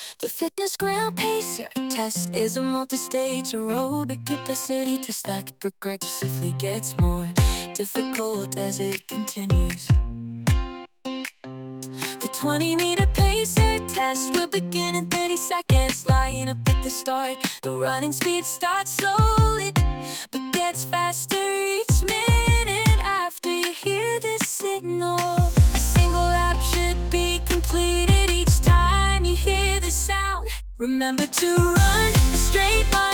The fitness ground pacer test is a multi-stage aerobic capacity test that progressively gets more difficult as it continues. The 20-meter pacer test will begin in 30 seconds. Line up at the start. The running speed starts slowly, but gets faster each minute after you hear this signal. A single lap should be completed each time you hear the sound. Remember to run a straight line.